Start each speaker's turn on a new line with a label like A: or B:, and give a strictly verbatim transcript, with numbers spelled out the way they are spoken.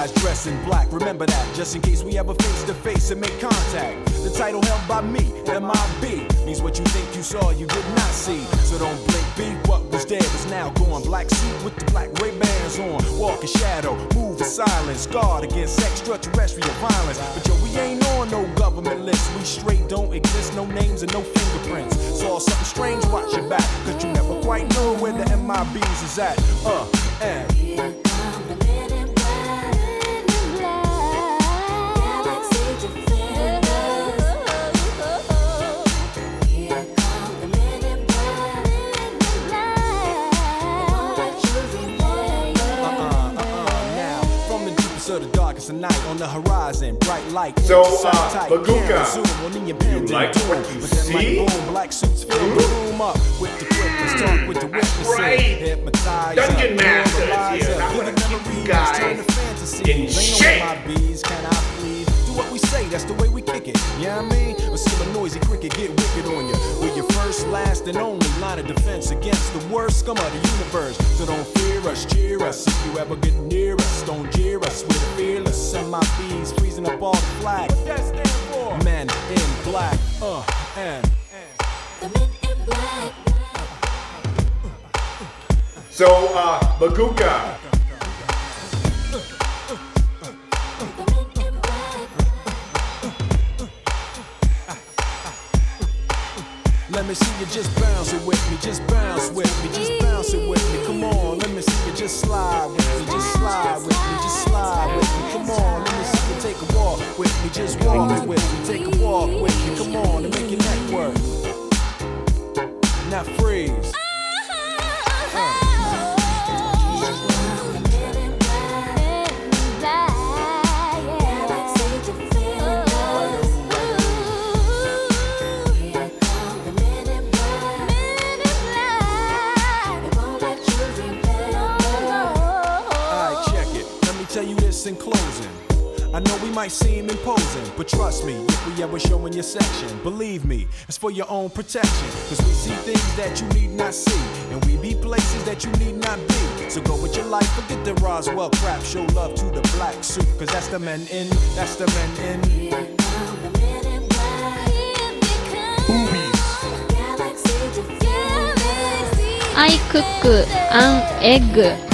A: guys dressed in black. Remember that, just in case we ever face to face and make contact. The title held by me, M I B, means what you think you saw, you did not see. So don't blink, be what was dead is now gone. Black suit with the black Ray-Bans on. Walk in shadow, move in silence, guard against extraterrestrial violence. But yo, we ain't on no government list. We straight don't exist, no names and no fingerprints. Saw something strange, watch your back, cause you never quite know where the M I Bs is at. Uh, and
B: Here come the men in black, men in black, Galaxy Defenders. Here come the men in black, men in black, all that you remember.
A: Uh-uh, uh-uh, now, from the deepest of the darkest of night, on the horizon, bright light.
C: So,
A: inside
C: uh,
A: tight,
C: Baguka,
A: camera zoom on in your pins
C: you like
A: and
C: what
A: doom.
C: you
A: But then
C: see?
A: like boom, black suits fill the room up with the quickness, talk with the witnesses,
C: right.
A: hypnotize,
C: Dungeon Master is
A: paralyze,
C: here, and I'm
A: vivid
C: gonna keep you
A: memories,
C: guys
A: turn to fantasies.
C: in
A: They know
C: shape.
A: my bees, can I please do what we say? That's the way we kick it. You know what I mean? Or see a noisy cricket get wicked on you. We're your first, last, and only line of defense against the worst scum of the universe. So don't fear us, cheer us. If you ever get near us, don't jeer us. We're the fearless. M I Bs freezing up all the flag. What that stand for? Men in black. Uh, and.
B: The men in black.
C: So, uh, Baguka,
B: The men in black.
A: Let me see you just bounce it with me, just bounce with me, just bounce it with me. Come on, let me see you just slide with me, just slide with me, just slide with me. Come on, let me see you take a walk with me, just walk it with me, take a walk with me. Come on and make your neck work. Now freeze. Tell you this in closing. I know we might seem imposing, but trust me, if we ever show in your section, believe me, it's for your own protection. Cause we see things that you need not see, and we be places that you need not be. So go with your life, forget the Roswell crap. Show love to the black suit, cause that's the men in, that's the men in.
B: Here come the men in black. Here they come. Galaxy Defenders.
D: I cook an egg.